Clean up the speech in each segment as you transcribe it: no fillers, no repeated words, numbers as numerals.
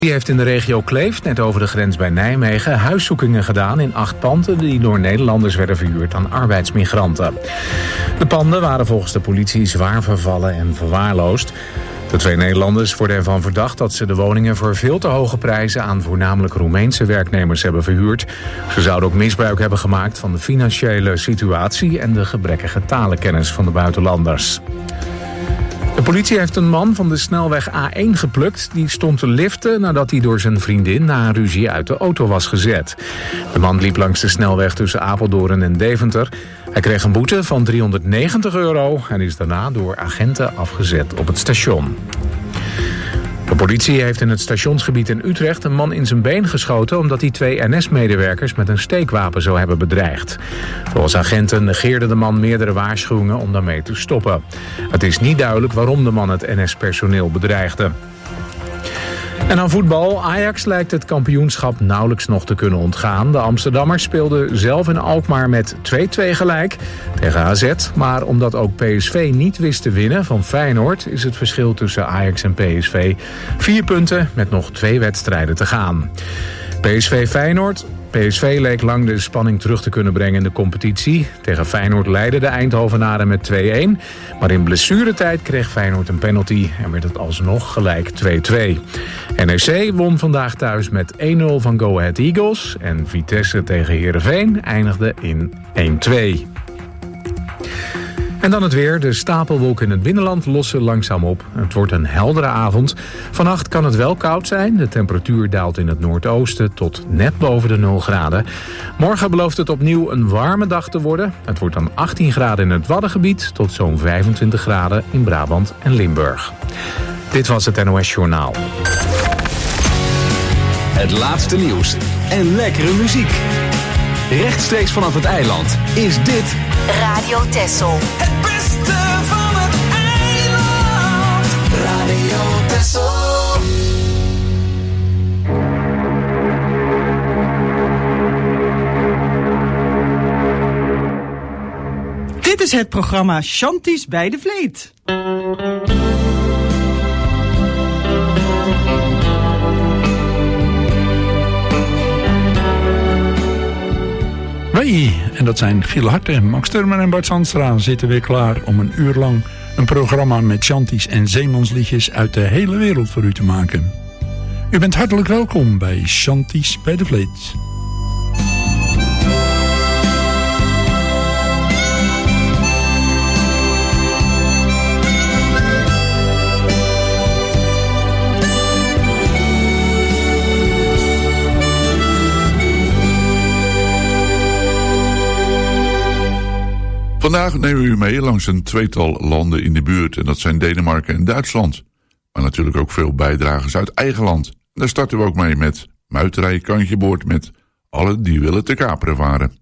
Die heeft in de regio Kleef, net over de grens bij Nijmegen, huiszoekingen gedaan in 8 panden die door Nederlanders werden verhuurd aan arbeidsmigranten. De panden waren volgens de politie zwaar vervallen en verwaarloosd. De 2 Nederlanders worden ervan verdacht dat ze de woningen voor veel te hoge prijzen aan voornamelijk Roemeense werknemers hebben verhuurd. Ze zouden ook misbruik hebben gemaakt van de financiële situatie en de gebrekkige talenkennis van de buitenlanders. De politie heeft een man van de snelweg A1 geplukt. Die stond te liften nadat hij door zijn vriendin na een ruzie uit de auto was gezet. De man liep langs de snelweg tussen Apeldoorn en Deventer. Hij kreeg een boete van €390 en is daarna door agenten afgezet op het station. De politie heeft in het stationsgebied in Utrecht een man in zijn been geschoten omdat hij 2 NS-medewerkers met een steekwapen zou hebben bedreigd. Volgens agenten negeerde de man meerdere waarschuwingen om daarmee te stoppen. Het is niet duidelijk waarom de man het NS-personeel bedreigde. En aan voetbal. Ajax lijkt het kampioenschap nauwelijks nog te kunnen ontgaan. De Amsterdammers speelden zelf in Alkmaar met 2-2 gelijk tegen AZ. Maar omdat ook PSV niet wist te winnen van Feyenoord, is het verschil tussen Ajax en PSV 4 punten met nog 2 wedstrijden te gaan. PSV-Feyenoord. PSV leek lang de spanning terug te kunnen brengen in de competitie. Tegen Feyenoord leidden de Eindhovenaren met 2-1. Maar in blessuretijd kreeg Feyenoord een penalty en werd het alsnog gelijk 2-2. NEC won vandaag thuis met 1-0 van Go Ahead Eagles. En Vitesse tegen Heerenveen eindigde in 1-2. En dan het weer. De stapelwolken in het binnenland lossen langzaam op. Het wordt een heldere avond. Vannacht kan het wel koud zijn. De temperatuur daalt in het noordoosten tot net boven de 0 graden. Morgen belooft het opnieuw een warme dag te worden. Het wordt dan 18 graden in het Waddengebied tot zo'n 25 graden in Brabant en Limburg. Dit was het NOS Journaal. Het laatste nieuws en lekkere muziek. Rechtstreeks vanaf het eiland is dit Radio Texel. Het beste van het eiland. Radio Texel. Dit is het programma Chanties bij de Vleet. Wij, en dat zijn Giel Harte, Max Turman en Bart Zandstra, zitten weer klaar om een uur lang een programma met chanties en zeemansliedjes uit de hele wereld voor u te maken. U bent hartelijk welkom bij Chanties bij de Vleet. Vandaag nemen we u mee langs een tweetal landen in de buurt. En dat zijn Denemarken en Duitsland. Maar natuurlijk ook veel bijdragers uit eigen land. Daar starten we ook mee met Muiterij Kantje Boord met Alle die willen te kaperen varen.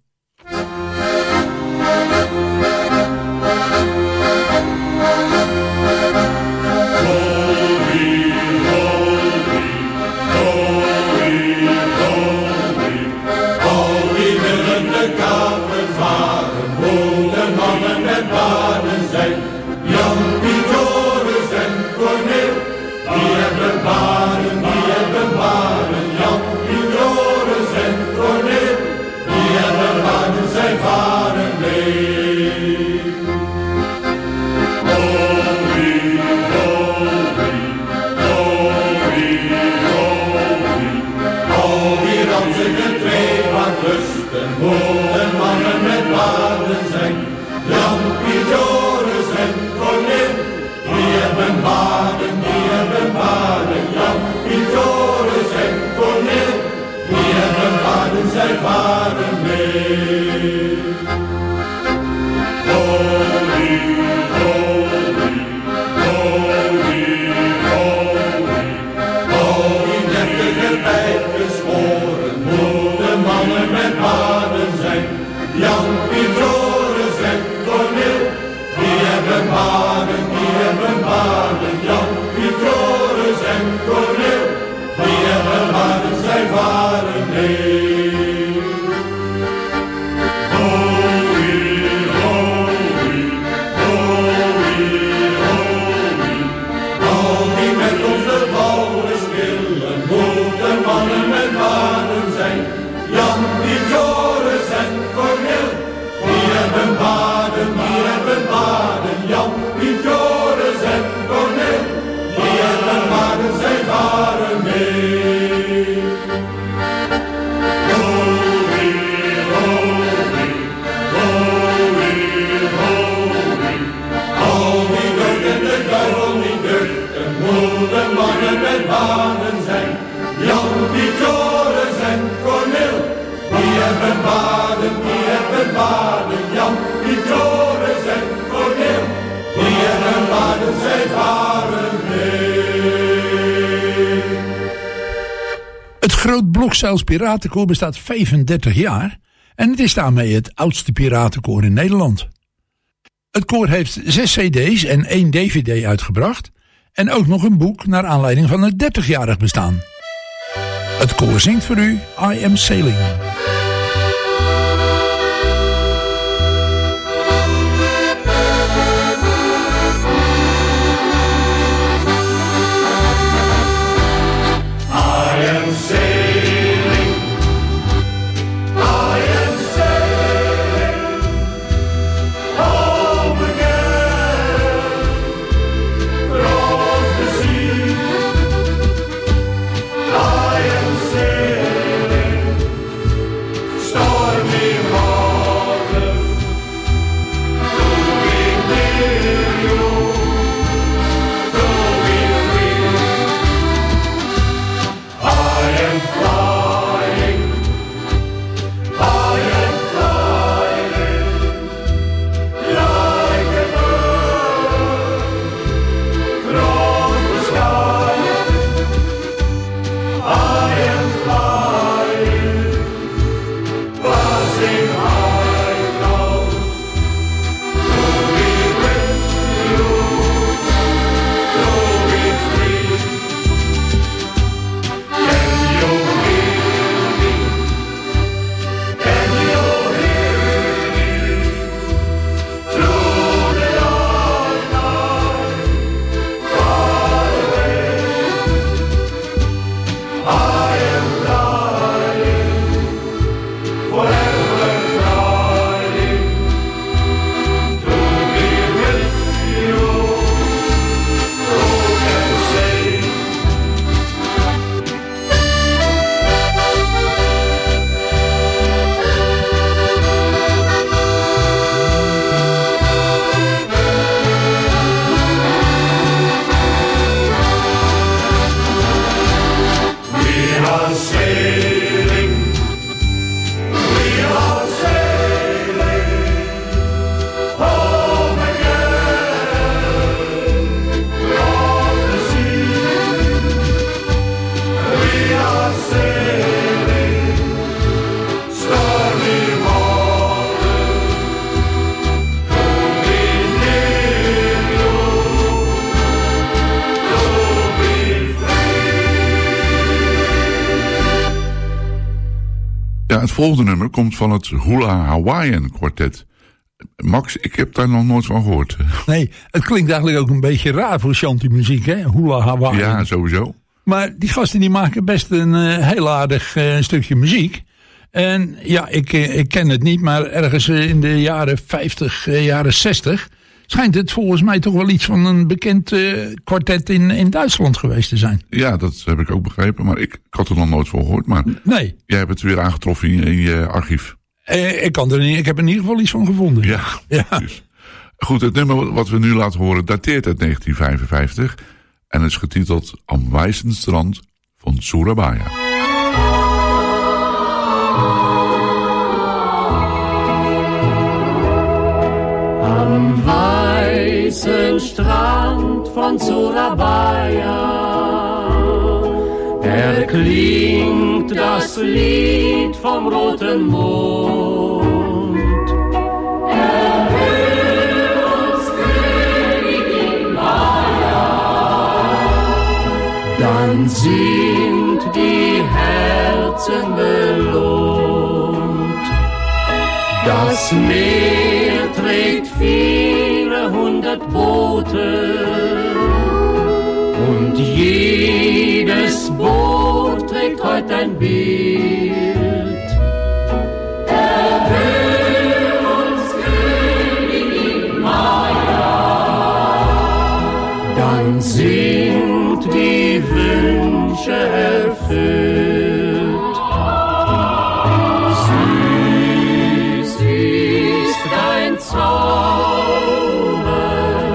Met ons de bouwers willen Het Groot Blokzeils Piratenkoor bestaat 35 jaar en het is daarmee het oudste piratenkoor in Nederland. Het koor heeft 6 cd's en 1 dvd uitgebracht en ook nog een boek naar aanleiding van het 30-jarig bestaan. Het koor zingt voor u I Am Sailing. Het volgende nummer komt van het Hula Hawaiian Quartet. Max, ik heb daar nog nooit van gehoord. Nee, het klinkt eigenlijk ook een beetje raar voor shanty-muziek, hè? Hula Hawaiian. Ja, sowieso. Maar die gasten die maken best een heel aardig stukje muziek. En ja, ik ken het niet, maar ergens in de jaren 50, jaren 60... schijnt het volgens mij toch wel iets van een bekend kwartet in Duitsland geweest te zijn. Ja, dat heb ik ook begrepen, maar ik had er nog nooit van gehoord. Maar nee. Jij hebt het weer aangetroffen in je archief. Ik heb er in ieder geval iets van gevonden. Ja. Dus. Goed, het nummer wat we nu laten horen dateert uit 1955 en is getiteld Am Weißen Strand van Surabaya. Am weißen Strand von Surabaya erklingt das Lied vom roten Mond. Erhöht uns Königin Maya, dann sind die Herzen belohnt. Das Meer trägt viele 100 Boote und jedes Boot trägt heute ein Bild. Erhöhe uns, Königin Maya, dann sind die Wünsche erfüllt. Süß ist dein Zauber,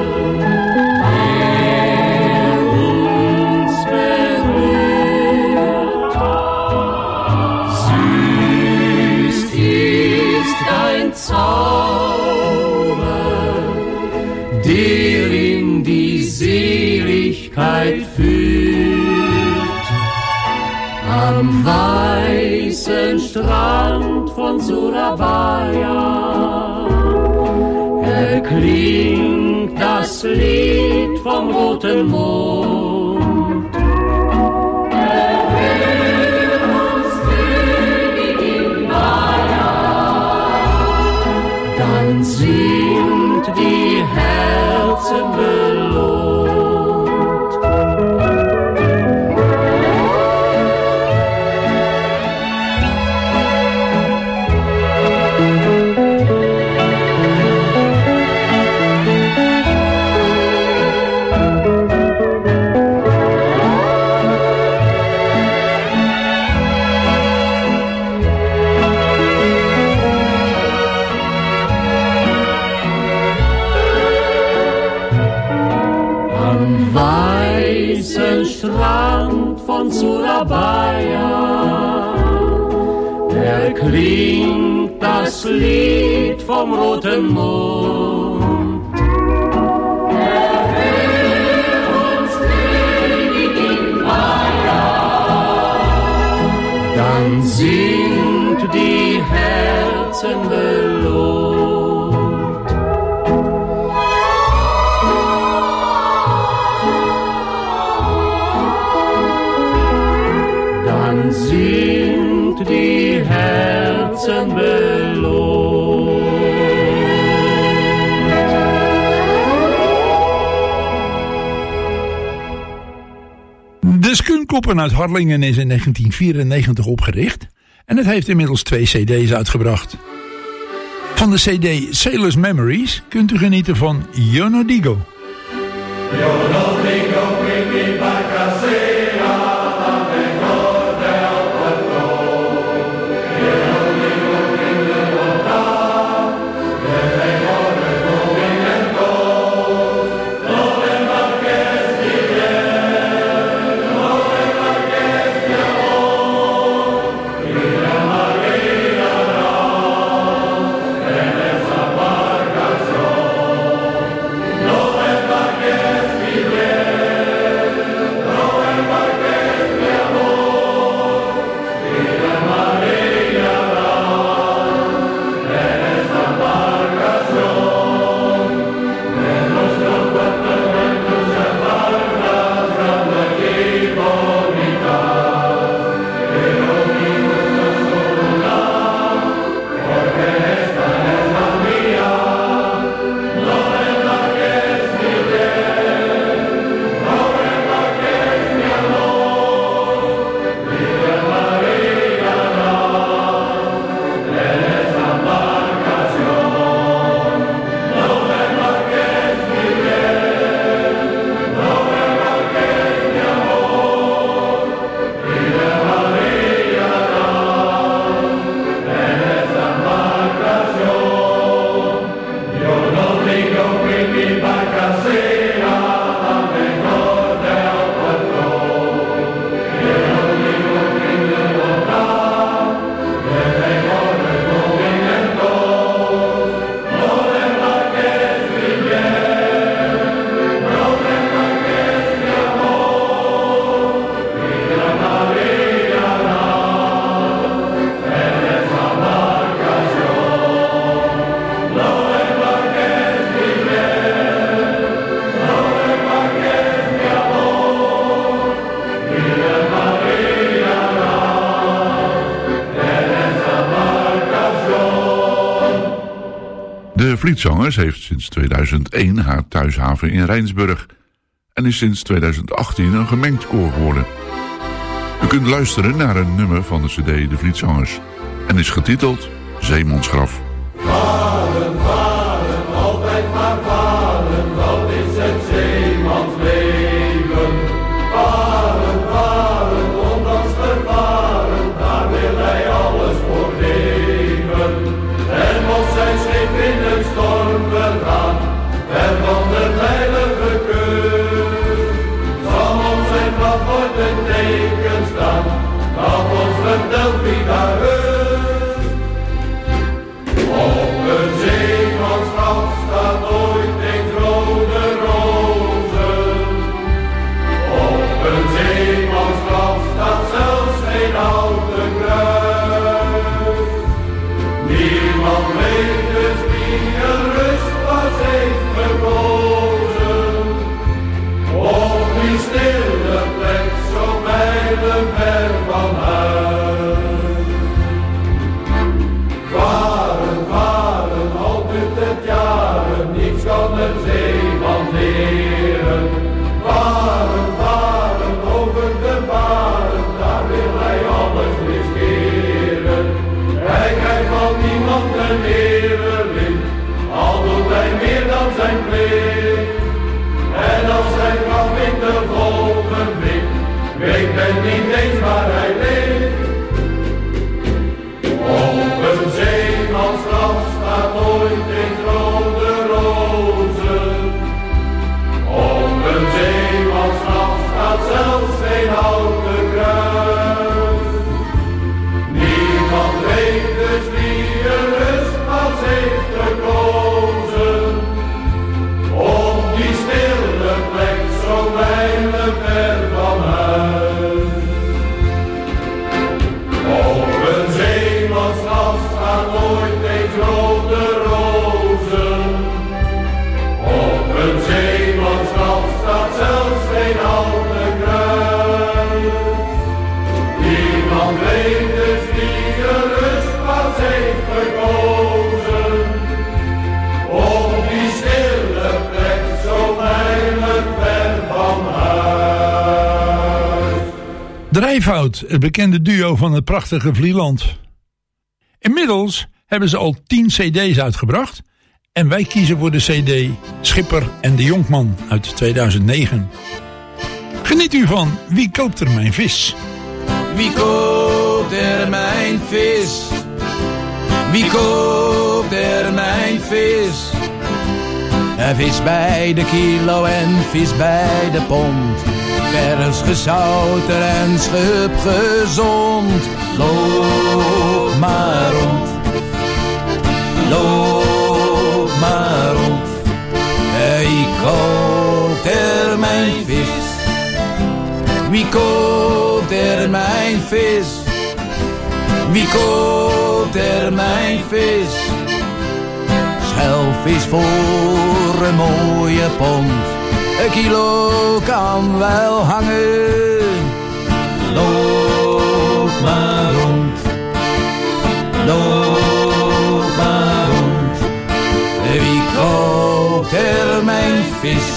der uns berührt. Süß ist dein Zauber, der in die Seligkeit führt. Am weißen Strand von Surabaya erklingt das Lied vom roten Mond. Erhöht uns Königin Maya, dann sind die Herzen belohnt. Strand von Surabaya erklingt das Lied vom roten Mond. Erhöht uns Königin Maya, dann sind die Herzen belohnt. Sind die Herzen belohnt. De Skuunkoppen uit Harlingen is in 1994 opgericht en het heeft inmiddels 2 cd's uitgebracht. Van de cd Sailor's Memories kunt u genieten van Yo No Digo. Yo no digo, bring me back a De Vlietzangers heeft sinds 2001 haar thuishaven in Rijnsburg en is sinds 2018 een gemengd koor geworden. U kunt luisteren naar een nummer van de cd De Vlietzangers en is getiteld Zeemansgraf. Varen, varen, altijd maar varen, dat is het zeemansleven. Varen, varen, ondanks gevaren, daar wil hij alles voor geven. En mocht zijn schip in een storm vergaan, ver van de veilige kust, zal op zijn graf nooit een teken staan, dat ons vertelt wie daar rust. Op een zeemansgraf staat nooit dan weet dus wie de rustplaats heeft gekozen. Op die stille plek, zo weinig ver van huis. Drijfhout, het bekende duo van het prachtige Vlieland. Inmiddels hebben ze al 10 cd's uitgebracht. En wij kiezen voor de cd Schipper en de Jonkman uit 2009. Geniet u van Wie koopt er mijn vis? Wie koopt er mijn vis? Wie koopt er mijn vis? Vis bij de kilo en vis bij de pond. Vers gezouten en schupgezond. Loop maar rond. Loop maar rond. Wie koopt er mijn vis? Wie koopt er mijn vis? Wie koopt er mijn vis? Schelvis voor een mooie pond. Een kilo kan wel hangen. Loop maar rond. Loop maar rond. Wie koopt er mijn vis?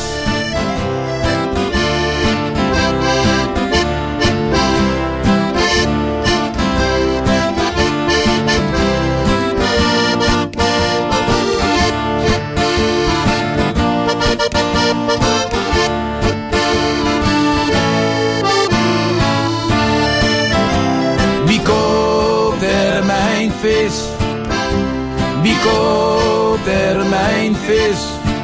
Vis. Wie koopt er mijn vis?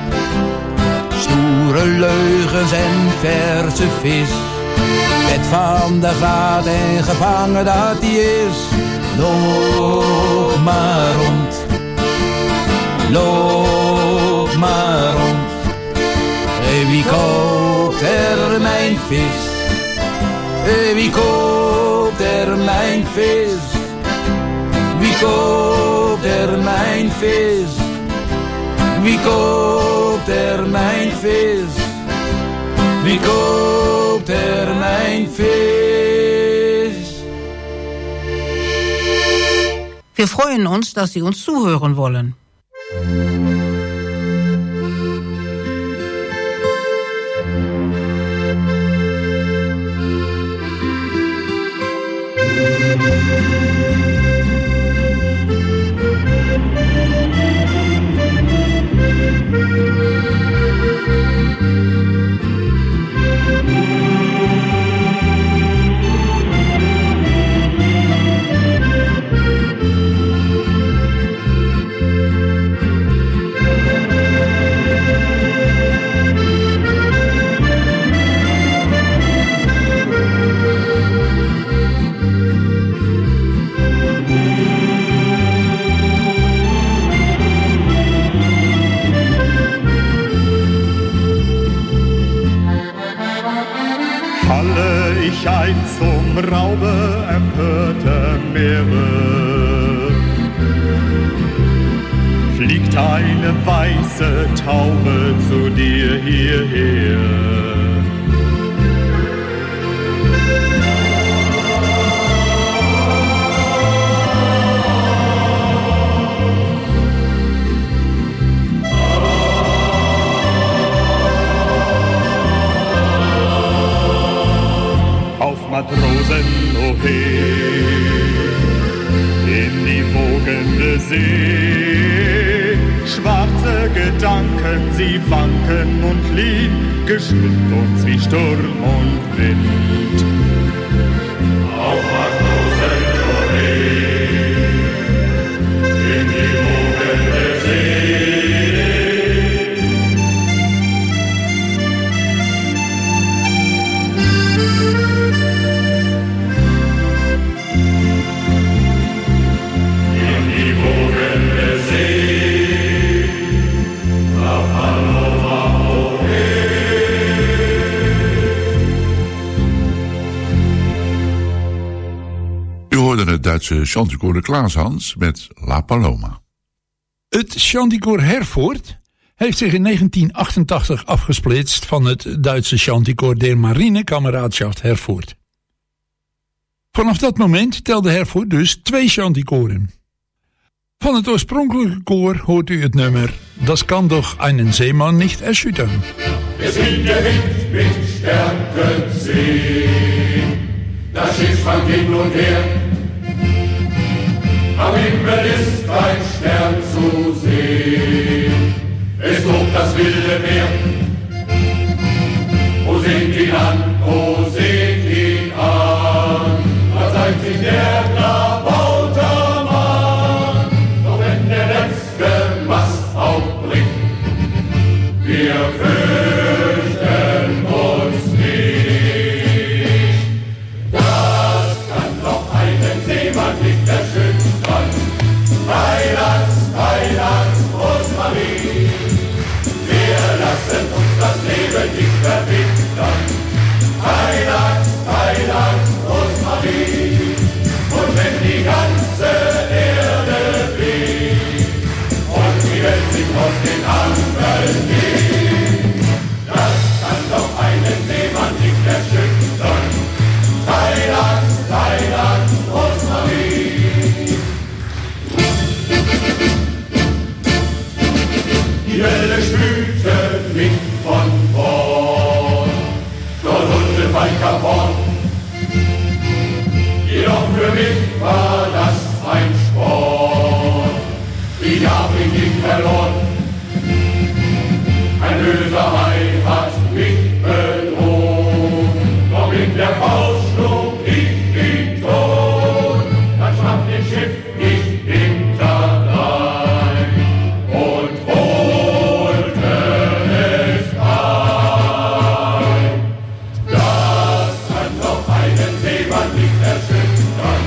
Stoere leugens en verse vis. Vet van de vaat en gevangen dat die is. Loop maar rond. Loop maar rond. Wie koopt er mijn vis? Wie koopt er mijn vis? Wie koopt er mijn vis? Wie koopt er mijn vis? Wie koopt er mijn vis? Wir freuen uns, dass Sie uns zuhören wollen. Ein zum Raube empörter Meere. Fliegt eine weiße Taube zu dir hierher. Matrosen, oh hey, in die wogende See. Schwarze Gedanken, sie wanken und fliehen, geschwind uns wie Sturm und Wind. Auf Matrosen, oh hey, in die wogende See. Het Duitse chanticoor de Klaashans met La Paloma. Het chanticoor Herford heeft zich in 1988 afgesplitst van het Duitse chanticoor der Marinekameradschaft Herford. Vanaf dat moment telde Herford dus 2 shantykoren. Van het oorspronkelijke koor hoort u het nummer Das kann doch einen Seemann nicht erschüttern. Es will der Wind mit Stärken sehen, das Schiff schwankt hin und her. Am Himmel ist ein Stern zu sehen, es tobt das wilde Meer. O seht ihn an, o seht ihn an, da zeigt sich der Klabauter Mann. Doch wenn der letzte Mast aufbricht, wir fürchten uns nicht. Das kann doch einen Seemann nicht erschüttern. Heiland, Rosmarie, wir lassen uns das Leben nicht verbittern. Heiland, Rosmarie, und wenn die ganze Erde bebt und die Welt sich aus den Angeln geht, das kann doch einen Seemann nicht erschüttern. Heiland, Rosmarie. Die Welle spülte mich von Bord, dort unten bei Kap Horn. Jedoch für mich war das ein Sport, ich hab mich nicht verloren. Ein böser Hai hat mich bedroht, doch in der Faust schlug ich ihn tot. Dann schwamm das Schiff nicht hinterdrein und holte es ein. Das kann doch einen Seemann nicht erschüttern.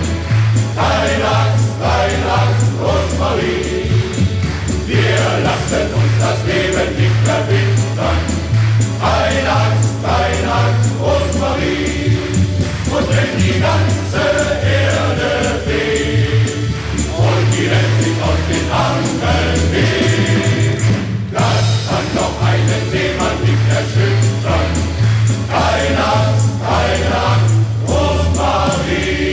Heiland, Rosmarie, wir lassen uns das Leben nicht verbittern. Heiland, Rosmarie, und wenn die ganze Erde bebt und die Welt sich aus den Angeln hebt, das kann doch einen Seemann nicht erschüttern. Heiland, Rosmarie.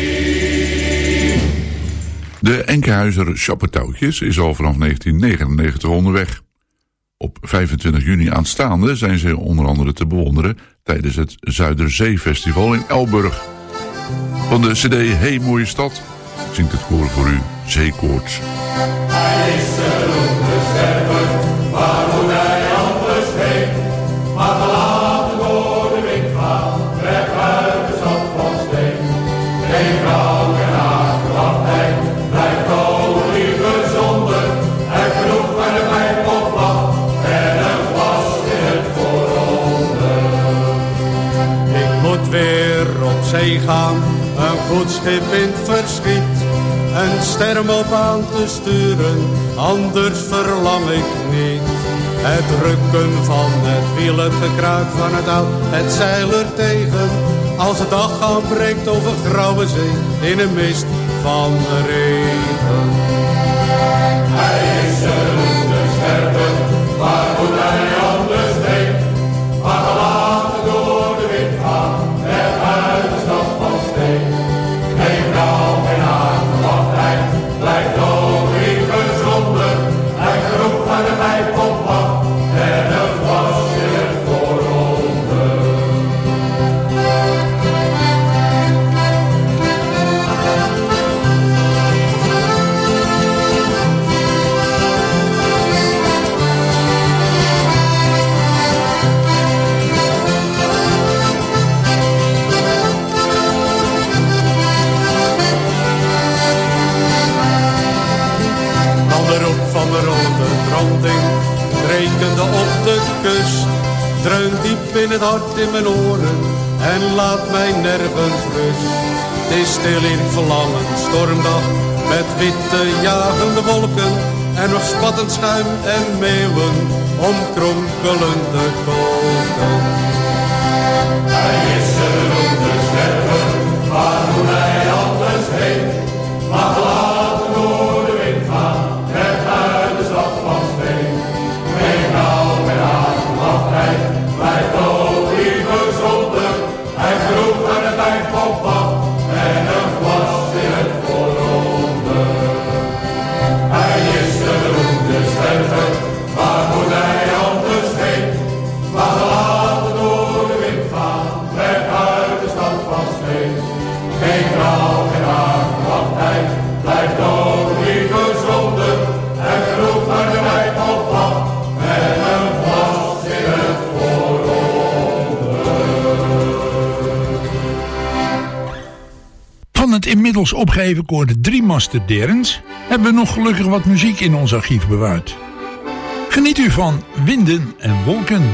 De Enkhuizer Chappetouwtjes is al vanaf 1999 onderweg. Op 25 juni aanstaande zijn ze onder andere te bewonderen tijdens het Zuiderzeefestival in Elburg. Van de cd Hey Mooie Stad zingt het koor voor u Zeekoorts. Hij is er ongesterven, waarom hij anders heen, maar gelaten door de wind gaat, weg uit de stad van steen. Geen vrouw en haar verwachtheid, blijft ook liever zonder, hij genoeg aan de pijp op lag, en een glas in het vooronder. Ik moet weer op zee gaan, een goed schip in het verschiet, een ster op aan te sturen, anders verlang ik niet. Het rukken van het wiel, het gekruik van het touw, het zeil er tegen, als het dag aanbreekt over grauwe zee, in een mist van regen. Hij is er ongesterven, waar moet hij anders heen? Maar gelaten door de wind gaan, weg uit de stad van steen. Geen vrouw en haar verwachtheid, blijft ook liever zonder. Hij genoeg aan de pijp op lag, en een glas in het vooronder. Van de rode branding, rekende op de kust, dreunt diep in het hart in mijn oren en laat mij nergens rust. Het is stil in verlangen, stormdag, met witte jagende wolken en nog spattend schuim en meeuwen om kronkelende kolken. Hij is er ongesterven, waar moet hij anders heen? Maar gelaten door de wind gaan, weg uit de stad van steen. Geen vrouw en haar verwachtheid, blijft ook liever zonder. Hij vroeg aan de pijp op en een inmiddels opgeheven koor 3 Master Derens hebben we nog gelukkig wat muziek in ons archief bewaard. Geniet u van Winden en Wolken.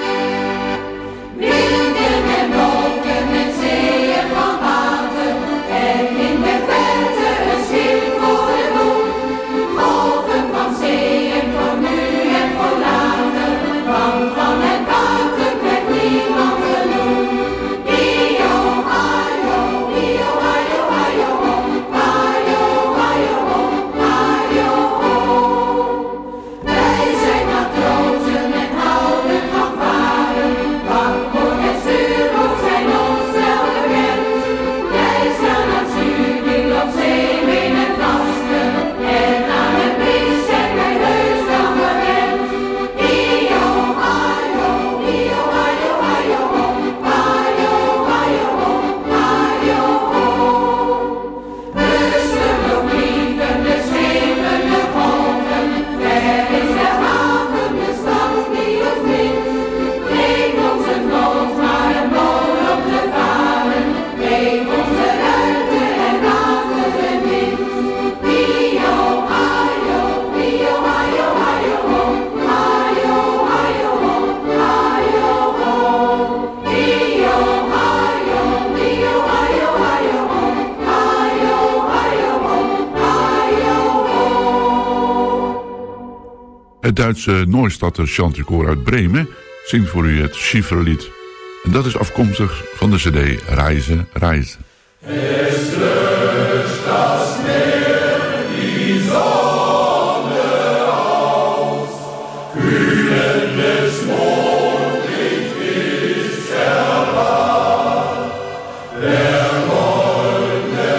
Het Duitse Neustädter Chanticoor uit Bremen zingt voor u het Schifferlied. En dat is afkomstig van de cd Reizen, Reizen. Es löscht das Meer die Sonne aus, kühlendes Mondlicht ist erwacht, der goldene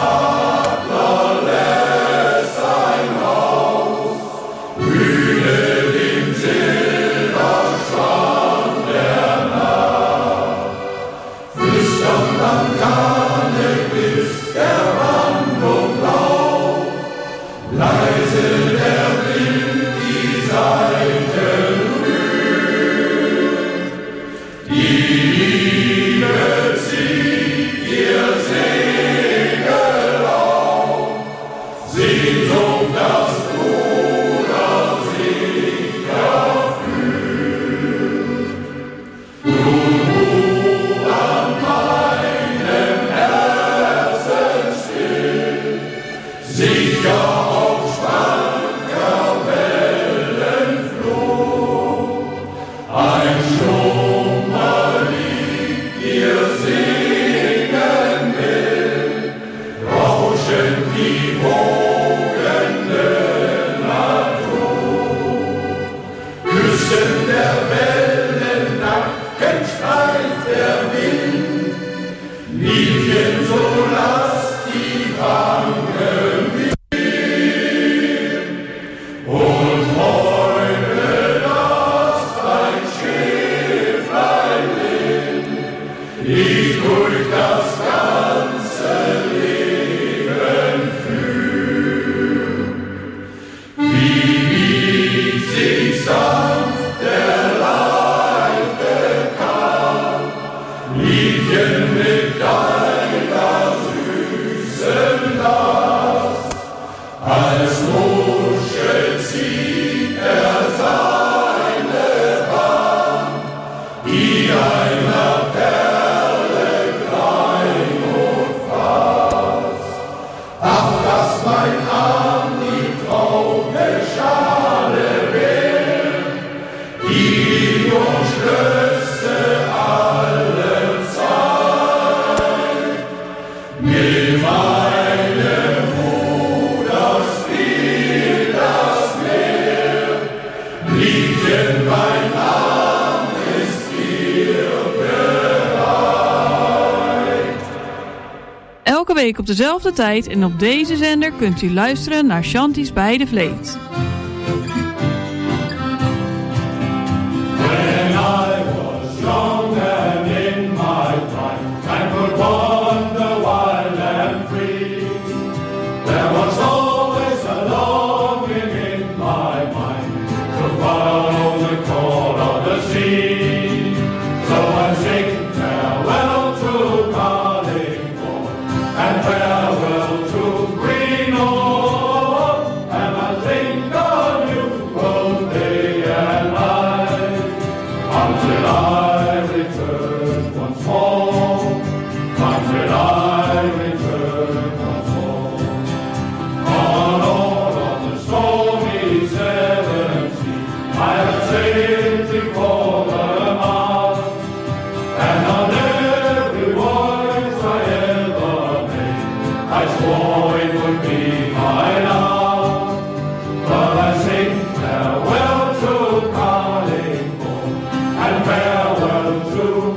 Adler lässt sein Haus blühen im Silberstrand der Nacht, flüsternd am Kannebiss der Brandung blau, leise der Wind die Saiten rührt, die Liebe zieht ihr Segel auf, Sehnsucht das Ruder sich erfüllt. An meinem Herzen still, sicher auf schwanker Wellenflug, ein Schlummerlied dir singen will, rauschen die Wogen der Natur, Küssen der Wellen, Nacken streift der Wind, Liebchen, so lass die Wange mir und träume, dass dein Schäflein dich durch das ganze Leben führt. Wie wiegt sich sanft der leichte Kahn, Liebchen mit deiner süßen Last, als Muschel zieht seine Bahn, die einer Perle klein und fast. Ach, dass mein Arm die traute Schale wär, die umschlösse alle Zeit. Mit meinem Bruder spielt das Meer, Liebchen, mein Arm ist dir bereit. Elke week op dezelfde tijd en op deze zender kunt u luisteren naar Shanties bij de Vleet. When I was young and in my prime, I could wander wild and free. There was always a longing in my mind to follow the call of the sea. So I sing farewell to Carlingford and farewell I swore it would be my love, but I sing farewell to Carlingford and farewell to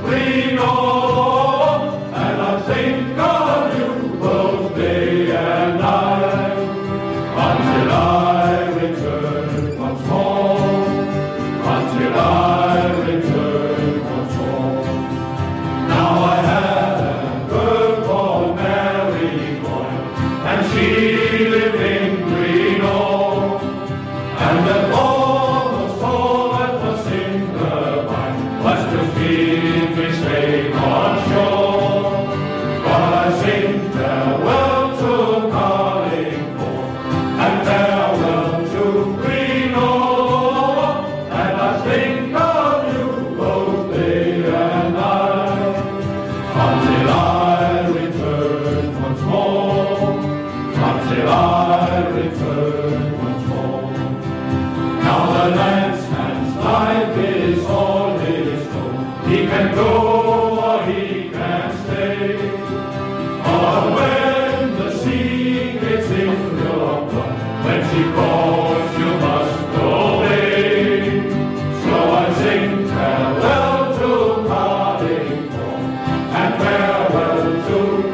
Breno, and I think of you both day and night until I return once more, until I return once more. Now I had a girl called Mary Boyle, and she lived in Greenock, and the foremost all that was in her mind was to keep me safe on shore. But I sing farewell to Carlingford and farewell to Greenock, and I think of you both day and night until I return once more, until I return once more. Now the lad's life is all his own. He can go or he can stay. But when the sea gets in your blood, when she calls you must obey. So I sing farewell to Carlingford and farewell to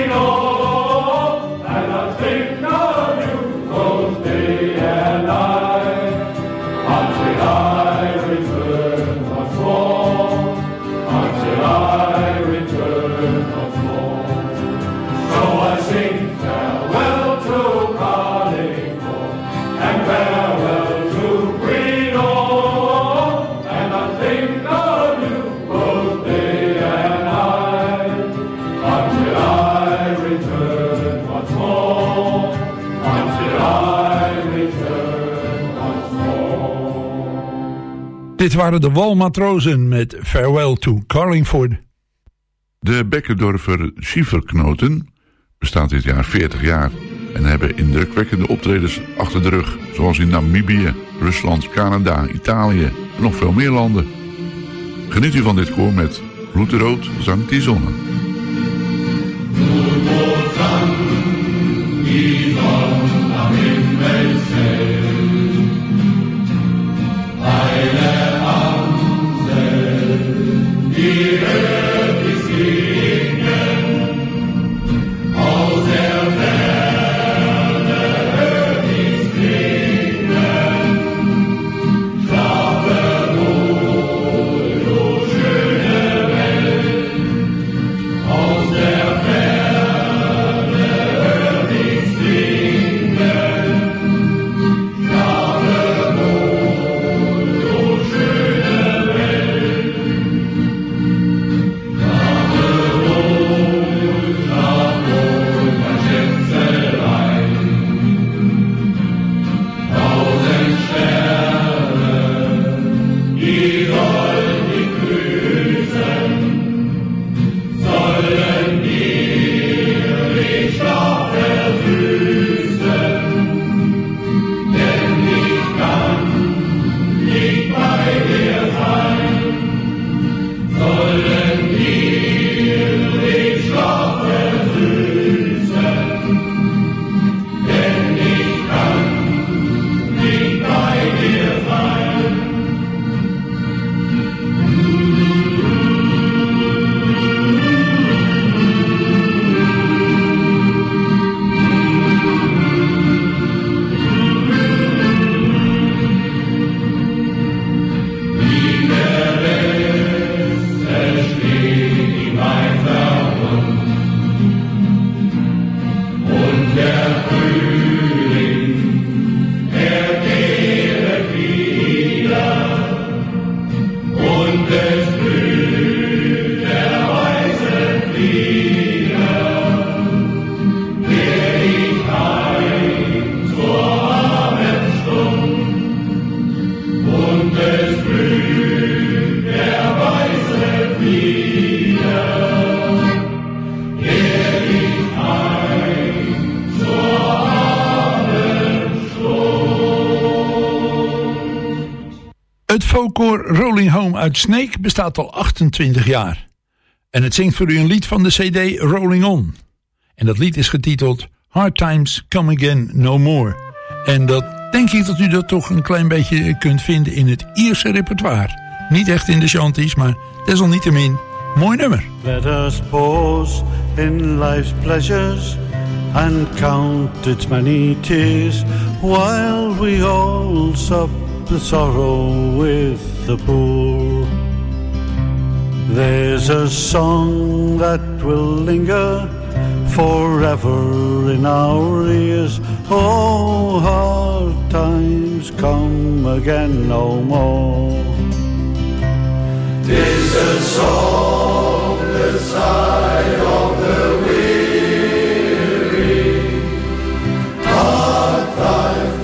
Greenock, and I think of you both day and night until I return once more, until I return once more. So I sing farewell to Carlingford and farewell to Greenock, and I think of you both day and night until I return once more, until I return once more. Dit waren de Walmatrozen met Farewell to Carlingford. De Bekkendorfer Schieferknoten bestaat dit jaar 40 jaar en hebben indrukwekkende optredens achter de rug, zoals in Namibië, Rusland, Canada, Italië en nog veel meer landen. Geniet u van dit koor met Bloedrood zangt die zonne. Bloedrood sang die Sonne am Himmelszelt, eine Amsel, die hört ich singen, aus der Ferne hört ich klingen, schlafe wohl, du schöne Welt, aus der Ferne hört ich singen, schlafe wohl, du schöne Welt, schlafe wohl, mein Schätzelein, 1000 Sterne, die sollen dich grüßen, sollen dir den Schlaf versüßen, denn ich kann nicht bei dir sein, sollen dir den Schlaf versüßen, denn ich kann nicht bei dir sein. Wie der Welt steht ihm ein Verbund, und der Frühling, er kehret wieder, und es blüht der weiße Flieder, der ich heim zur Abendstund, und es blüht der weiße Flieder, der ich heim zur Abendstund. Het folkkoor Rolling Home uit Sneek bestaat al 28 jaar. En het zingt voor u een lied van de CD Rolling On. En dat lied is getiteld Hard Times Come Again No More. En dat denk ik dat u dat toch een klein beetje kunt vinden in het Ierse repertoire. Niet echt in de shanties, maar desalniettemin mooi nummer. Let us pause in life's pleasures and count its many tears, while we all sup the sorrow with the poor. There's a song that will linger forever in our ears. Oh, hard times come again no more. 'Tis a song, the sigh of the weary. Hard times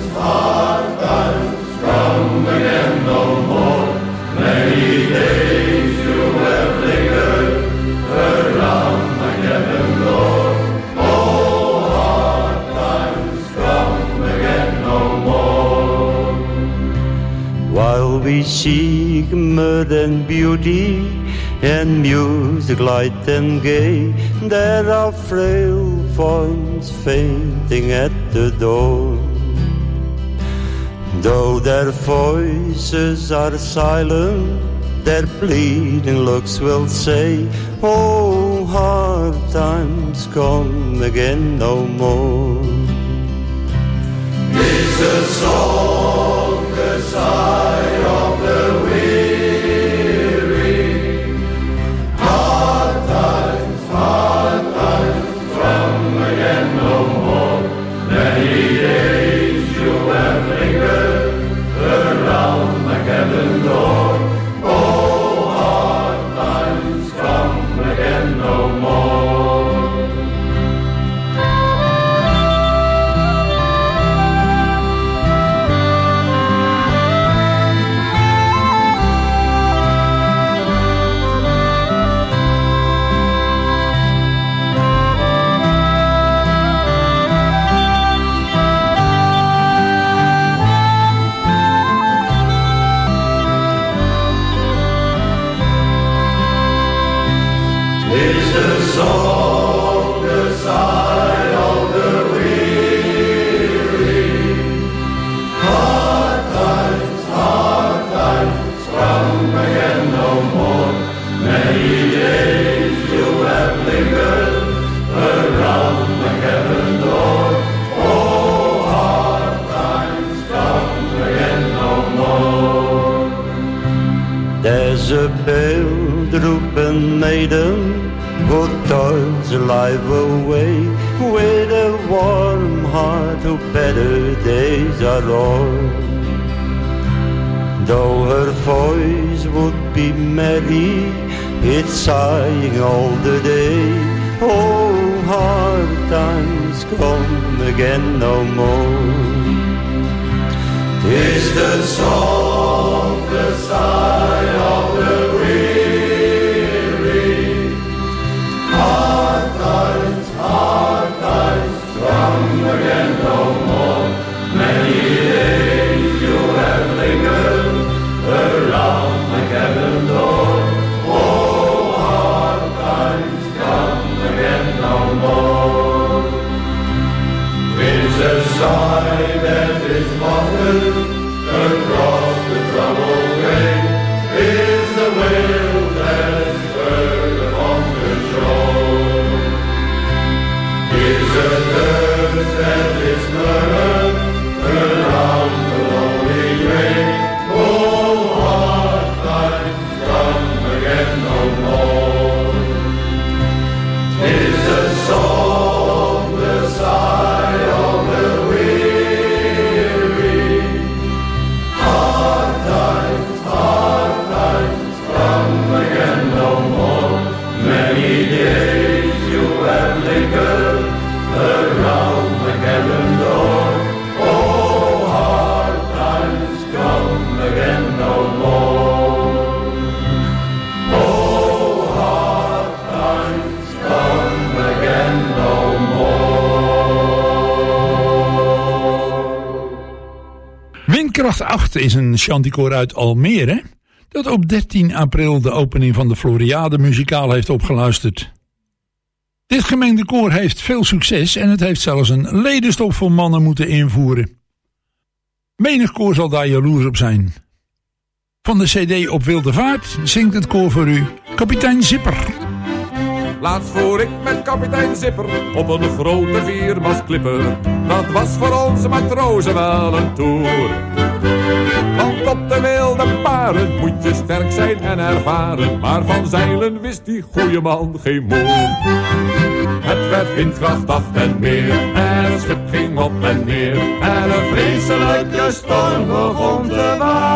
come again no more. Many days you have lingered around my cabin door. Oh, hard times come again no more. While we seek mirth and beauty and music light and gay, there are frail forms fainting at the door. Though their voices are silent, their pleading looks will say, oh, hard times come again no more. It's a song, the sigh of the weary. Hard times come again no more. Many days you have lingered around my cabin door. Oh, hard times come again no more. It's the song, the sigh of the weary. Hard times come again no more. Many days you have lingered around the cabin door. Oh, hard times come again no more. There's a bedroom maiden who toils life away with a warm heart who better days are o'er. Though her voice would be merry, it's sighing all the day. Oh, hard times come again no more. 'Tis the song, the sigh of the weary. Hard times come again no more. Many days you have lingered around my cabin door. Oh, hard times come again no more. It's a sigh that is often across the troubled way. It's the wail that is heard upon the shore. It's a thirst that is murmured around the lonely grave. Oh, hard times come again no more. It's a song, the sigh of the weary. Hard times come again no more. Many days you have lingered around the cabin door. Oh, hard times come again no more. Oh, hard times come again no more. Windkracht 8 is een chanticoor uit Almere dat op 13 april de opening van de Floriade muzikaal heeft opgeluisterd. Dit gemengde koor heeft veel succes en het heeft zelfs een ledenstop voor mannen moeten invoeren. Menig koor zal daar jaloers op zijn. Van de CD Op Wilde Vaart zingt het koor voor u Kapitein Zipper. Laatst voer ik met kapitein Zipper op een grote viermast-klipper. Dat was voor onze matrozen wel een toer. Want op de wilde paren moet je sterk zijn en ervaren. Maar van zeilen wist die goeie man geen moer. Het werd windkracht 8 en meer, en het schip ging op en neer. En een vreselijke storm begon te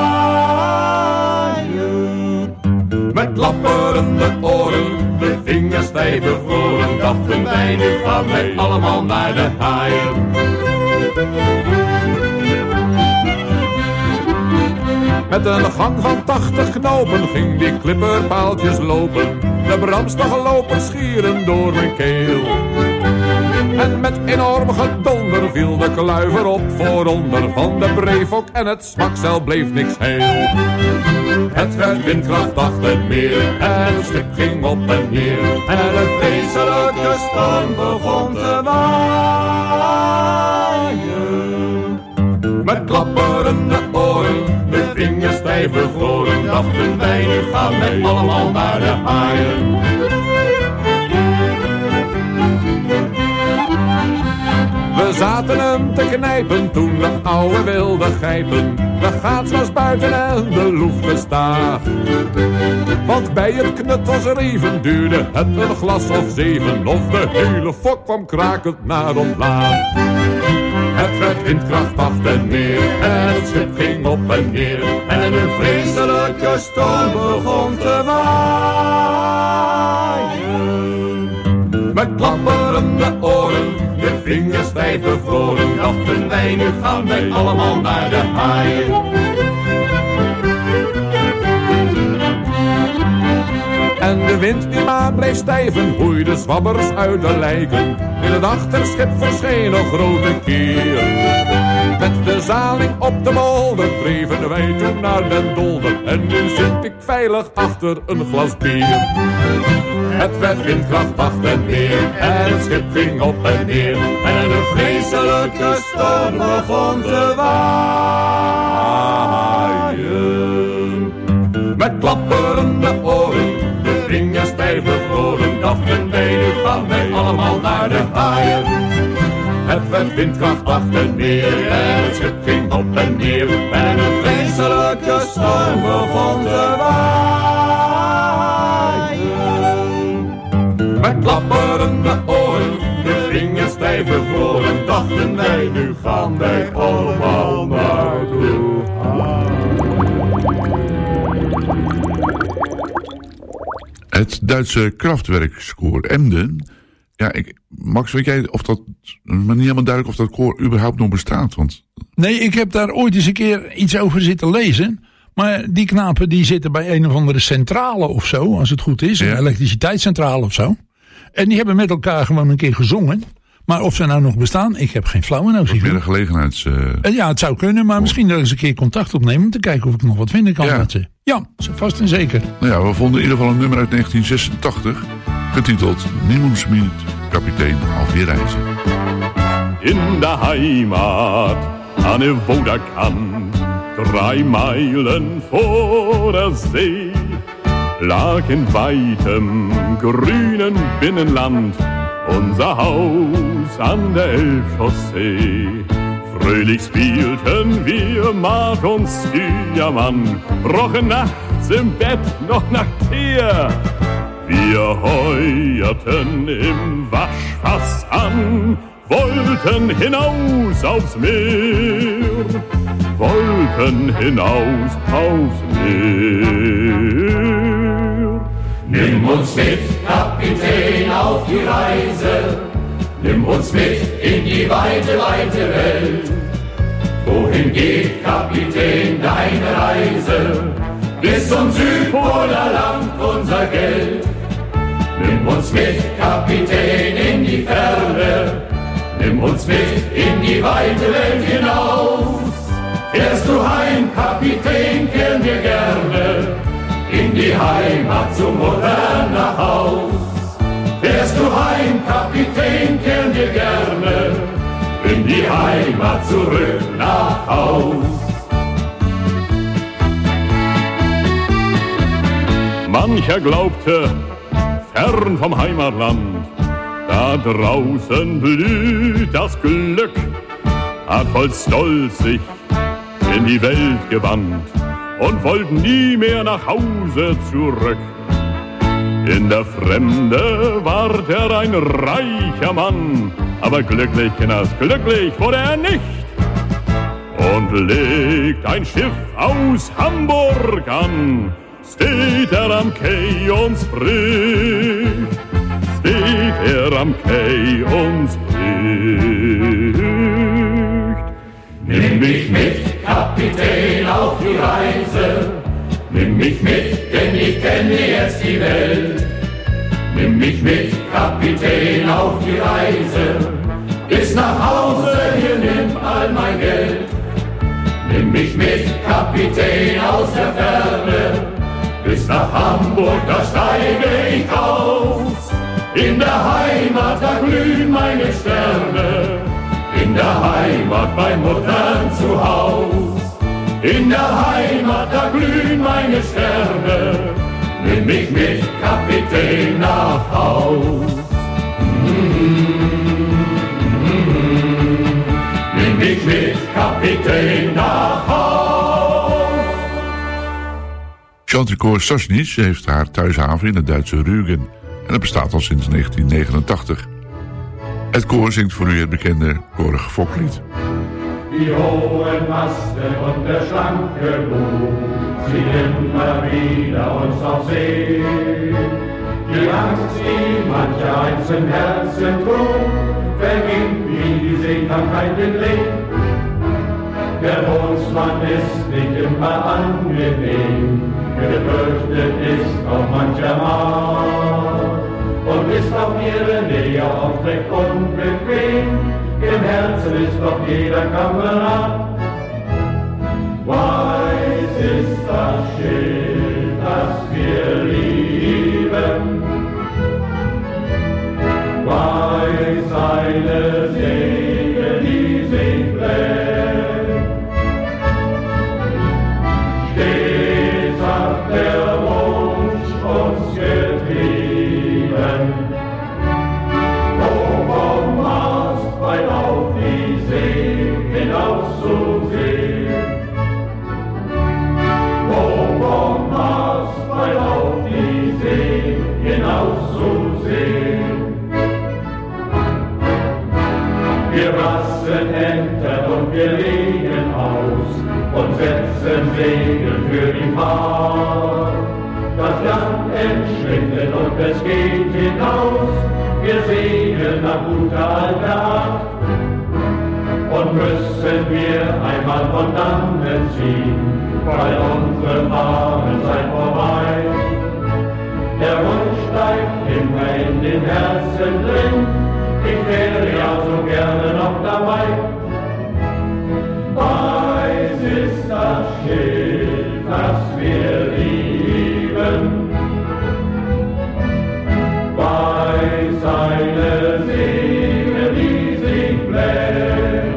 waaien. Met klapperende oren, de vingers stijf bevroren, dachten wij, nu gaan wij allemaal naar de haaien. Met een gang van 80 knopen ging die klipperpaaltjes lopen. De bramstige lopen schieren door mijn keel. En met enorm gedonder viel de kluiver op vooronder. Van de breefok en het smakzeil bleef niks heel. Het werd windkracht 8 en meer, en het schip ging op en neer. En een vreselijke storm begon te waaien. Met klapperende oren, de vingers stijf bevroren, dachten wij, nu gaan wij allemaal naar de haaien. We zaten hem te knijpen toen de ouwe wilde gijpen. De gaats was buiten en de loef bestaag. Want bij het knuttelsrieven duurde het een glas of 7. Of de hele fok kwam krakend naar omlaag. Het werd windkracht 8 en meer, en het schip ging op en neer. En een vreselijke storm begon te waaien. Met klapperende oren, de vingers stijf bevroren, dachten wij, nu gaan wij allemaal naar de haaien. En de wind die maar bleef stijven, boeide zwabbers uit de lijken. In het achterschip verscheen een grote kier. Met de zaling op de molder dreven wij toen naar den dolder. En nu zit ik veilig achter een glas bier. Het werd windkracht 8 en meer, en het schip ging op en neer. En een vreselijke storm begon te waaien. Met klapperende oren, de vingers stijf bevroren, dachten wij, nu gaan wij allemaal naar de haaien. Het werd windkracht 8 en meer, en het schip ging op en neer. En een vreselijke storm begon te waaien. Met klapperende oren, de vingers stijf bevroren, dachten wij, nu gaan wij allemaal naar de haaien. Het Duitse Kraftwerkskoor Emden. Ja, Max, weet jij of dat, maar niet helemaal duidelijk of dat koor überhaupt nog bestaat? Want... Nee, ik heb daar ooit eens een keer iets over zitten lezen. Maar die knapen die zitten bij een of andere centrale of zo, als het goed is. Ja. Een elektriciteitscentrale of zo. En die hebben met elkaar gewoon een keer gezongen. Maar of ze nou nog bestaan, ik heb geen flauwe notie. Dat is meer een gelegenheids... Ja, het zou kunnen, maar misschien dat ik eens een keer contact opnemen om te kijken of ik nog wat vinden kan met ze. Ja, vast en zeker. Nou ja, we vonden in ieder geval een nummer uit 1986, getiteld Niemand Schmid, kapitein auf die Reise. In der Heimat, an der Woderkant, 3 Meilen vor der See, lag in weitem grünen Binnenland unser Haus an der Elbchaussee. Fröhlich spielten wir Mark und Stiermann, rochen nachts im Bett noch nach Teer. Wir heuerten im Waschfass an, wollten hinaus aufs Meer, wollten hinaus aufs Meer. Nimm uns mit, Kapitän, auf die Reise. Nimm uns mit in die weite, weite Welt. Wohin geht, Kapitän, deine Reise? Bis zum Südpoler Land unser Geld. Nimm uns mit, Kapitän, in die Ferne. Nimm uns mit in die weite Welt hinaus. Fährst du heim, Kapitän, kehren wir gerne in die Heimat, zur Mutter nach Haus. Fährst du heim, Kapitän, kehren wir gerne in die Heimat zurück nach Haus. Mancher glaubte, fern vom Heimatland, da draußen blüht das Glück, hat voll Stolz sich in die Welt gewandt und wollte nie mehr nach Hause zurück. In der Fremde ward er ein reicher Mann, aber glücklich, Kinders, glücklich wurde er nicht. Und legt ein Schiff aus Hamburg an, steht er am Quai und spricht, steht er am Quai und spricht. Nimm mich mit, Kapitän, auf die Reise. Nimm mich mit, denn ich kenne jetzt die Welt. Nimm mich mit, Kapitän, auf die Reise. Bis nach Hause, hier nimm all mein Geld. Nimm mich mit, Kapitän, aus der Ferne. Bis nach Hamburg, da steige ich aus. In der Heimat, da glühen meine Sterne. In der Heimat bei Muttern zu Haus. In der Heimat, da glühen meine Sterne. Nimm mich mit, Kapitän, nach Haus. Nimm mich mit, Kapitän, nach Haus. Chanticoor Sassnitz heeft haar thuishaven in het Duitse Rügen en dat bestaat al sinds 1989. Het koor zingt voor u het bekende korig foklied. Die hohen Masten und der schlanke Bug ziehen immer wieder uns auf See. Die Angst, die mancher einzeln Herzen trug, verging wie die Seekrankheit den Leben. Der Bootsmann ist nicht immer angenehm, gefürchtet ist auch mancher Mann und ist auf ihre Nähe oft recht unbequem. Im Herzen ist doch jeder Kamerad. Weiß ist das Schild, das wir lieben. Weiß seine Segel, die sich blähen. Stets hat der Wunsch uns getrieben. Weit auf die See hinauszusehen. Vom Mars weit auf die See hinauszusehen. Wir rasten Ämter und wir legen aus und setzen Segel für die Fahrt. Das Land entschwindet und es geht hinaus. Wir segeln nach guter alter Art. Und müssen wir einmal von dannen ziehen, weil unsere Fahrenzeit vorbei. Der Wunsch bleibt immer in den Herzen drin, ich wäre ja so gerne noch dabei. Weiß ist das Schild, das wir lieben. Weiß seine Seele, die sich bläht.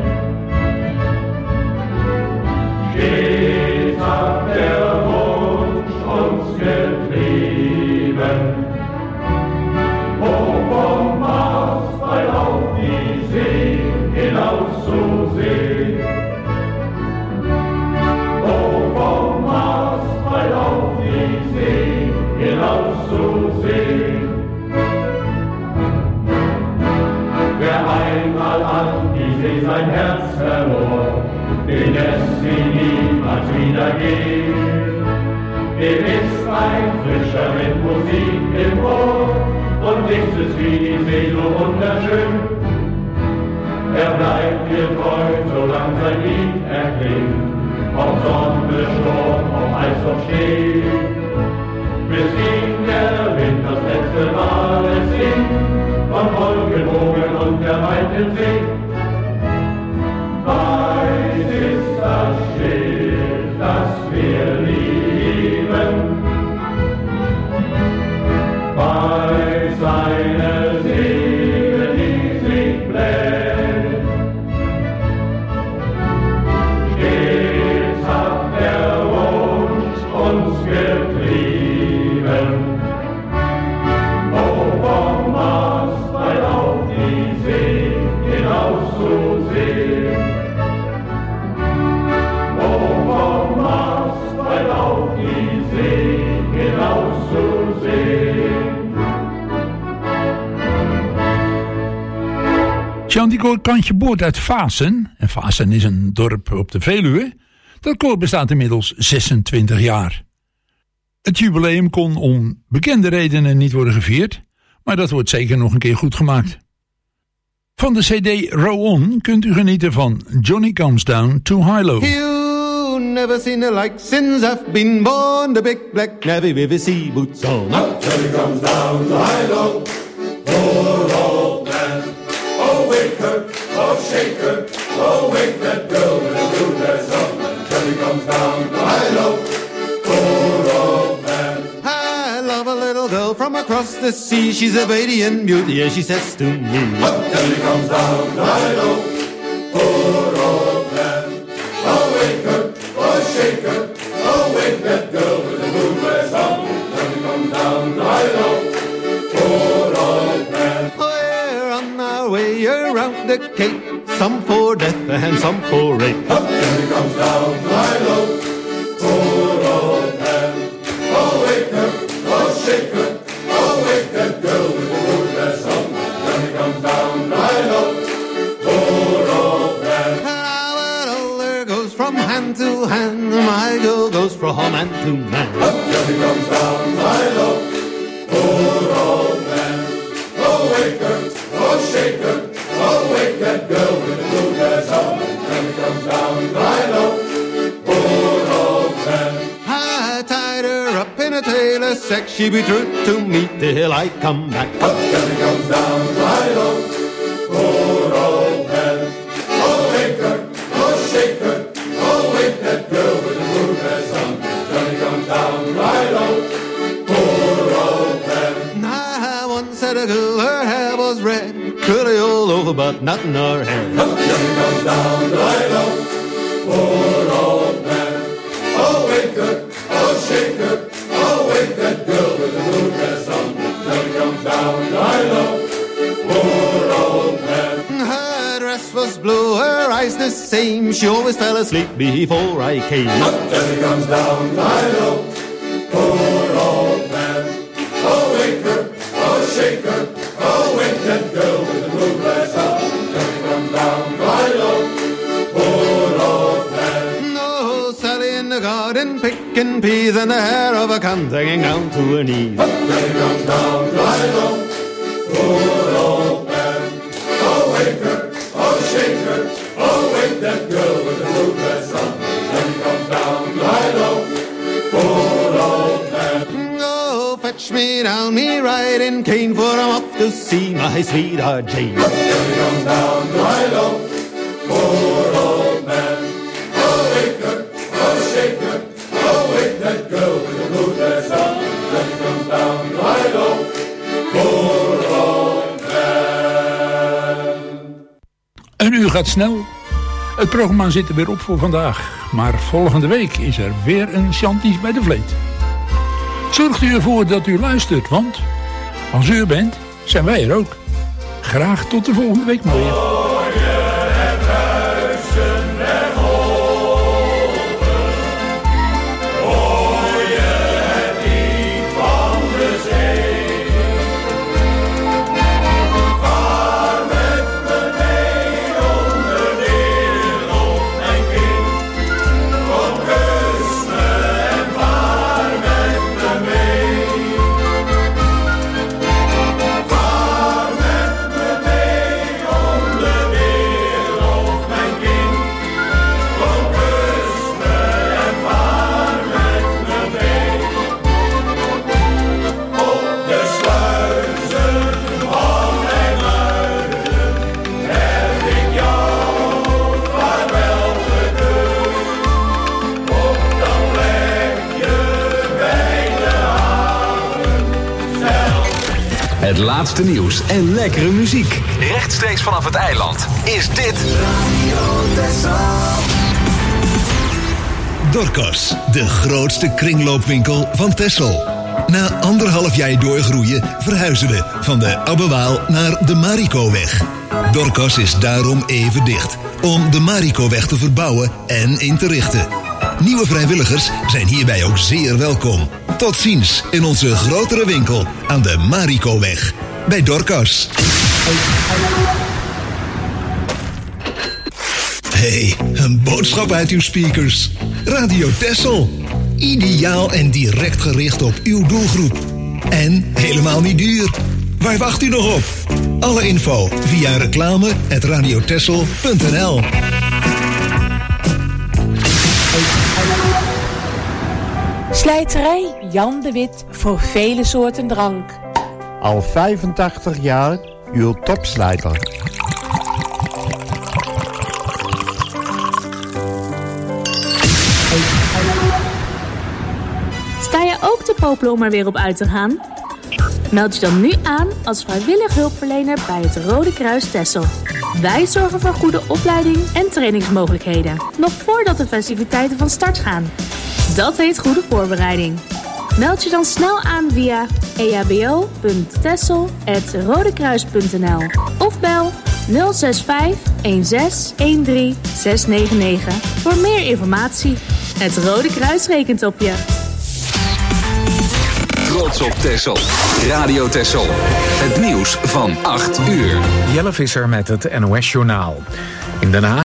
Stets hat der Wunsch uns getrieben. Vom Mars weit auf die See hinauszusehen. Vom Mars weit auf die See hinauszusehen. Wer einmal an die See sein Herz verlor, den lässt sie niemals wieder gehen. Dem ist ein Frischer mit Musik im Ohr und nichts ist wie die See so wunderschön. Er bleibt ihr treu, solang sein Lied erklingt, ob Sonne, Sturm, ob Eis und Schnee. Bis ihm der Wind das letzte Mal es singt, von Wolkenbogen und der weiten See. Weiß ist das Schild, das wir lieben. Weiß seine sehen. Wo vom Mast weit auf die See hinauszusehen. Shanty Koor Kantje Boord uit Vaassen. En Vaassen is een dorp op de Veluwe. Dat koor bestaat inmiddels 26 jaar. Het jubileum kon om bekende redenen niet worden gevierd, maar dat wordt zeker nog een keer goed gemaakt. Van de CD Row On kunt u genieten van Johnny Comes Down to Hilo. You never seen the like since I've been born. The big black navy with his sea boots on. Johnny comes down to Hilo, poor old man. Oh, wake her, oh, shake her, oh, wake that girl with the blue dress on. Johnny comes down to Hilo, poor old man. I love a little girl from across the sea. She's a radiant beauty, as she says to me. Johnny comes down to Hilo, poor old man. Oh, wake her, oh, shake her, oh, wake that girl with the blue dress on. Johnny comes down to Hilo, poor old man. We're on our way around the cape, some for death and some for rape. Johnny comes down to Hilo, poor old man. Oh, wake her, oh, shake her, oh, wake that girl with the blue dress on. Johnny comes down to Hilo, poor old man. Our older goes from hand to hand, my girl goes from man to man. Johnny comes down to Hilo, poor old man. Oh, wake her, oh, shake her, oh, wake that girl with the blue dress on. Johnny comes down to Hilo, poor old man. I tied her up in a tailor's sack. She be true to me till I come back. Johnny comes down to Hilo, poor old man. Oh, wake her, oh, shake her, oh, wake that girl with the blue dress on. Johnny comes down to Hilo, poor old man. I once had a girl, her hair was red, curly all over but not in her hair. Johnny comes down to Hilo, poor old man. Oh, wake her, oh, shake her, oh, wake that girl with the blue dress on. Johnny comes down to Hilo, poor old man. Her dress was blue, her eyes the same. She always fell asleep before I came. Johnny comes down to Hilo, poor old man. Oh, wake her, oh, shake her, oh, wake that girl with the blue dress on. Johnny comes down to Hilo, poor old man. Oh, Sally in the garden picking peas and the hair of a cunt hanging down to her knees. Johnny comes down to Hilo, poor old man. Oh, wake her, oh, shake her, oh, wake that girl with the blue dress on. Johnny comes down to Hilo, poor old man. Oh, fetch me down me riding cane, for I'm off to see my sweetheart Jane. Johnny comes down to Hilo, poor old man. Oh, wake her, oh, shake her, oh, wake that girl with the blue dress on. Johnny comes down to Hilo, poor old man. Een uur gaat snel. Het programma zit er weer op voor vandaag. Maar volgende week is er weer een Shanties bij de Vleet. Zorgt u ervoor dat u luistert, want als u er bent, zijn wij er ook. Graag tot de volgende week maar weer. Het laatste nieuws en lekkere muziek. Rechtstreeks vanaf het eiland is dit Dorcas, de grootste kringloopwinkel van Texel. Na 1,5 jaar doorgroeien verhuizen we van de Abbewaal naar de Marikoweg. Dorcas is daarom even dicht om de Marikoweg te verbouwen en in te richten. Nieuwe vrijwilligers zijn hierbij ook zeer welkom. Tot ziens in onze grotere winkel aan de Marikoweg bij Dorcas. Hey, een boodschap uit uw speakers. Radio Texel. Ideaal en direct gericht op uw doelgroep. En helemaal niet duur. Waar wacht u nog op? Alle info via reclame@radiotexel.nl. Slijterij Jan de Wit voor vele soorten drank. Al 85 jaar uw topslijter. Sta je ook te popelen om er weer op uit te gaan? Meld je dan nu aan als vrijwillig hulpverlener bij het Rode Kruis Texel. Wij zorgen voor goede opleiding en trainingsmogelijkheden, nog voordat de festiviteiten van start gaan. Dat heet goede voorbereiding. Meld je dan snel aan via ehbo.texel@rodekruis.nl of bel 065 16 13 699 voor meer informatie. Het Rode Kruis rekent op je. Trots op Texel. Radio Texel. Het nieuws van 8 uur. Jelle Visser met het NOS Journaal. In Den Haag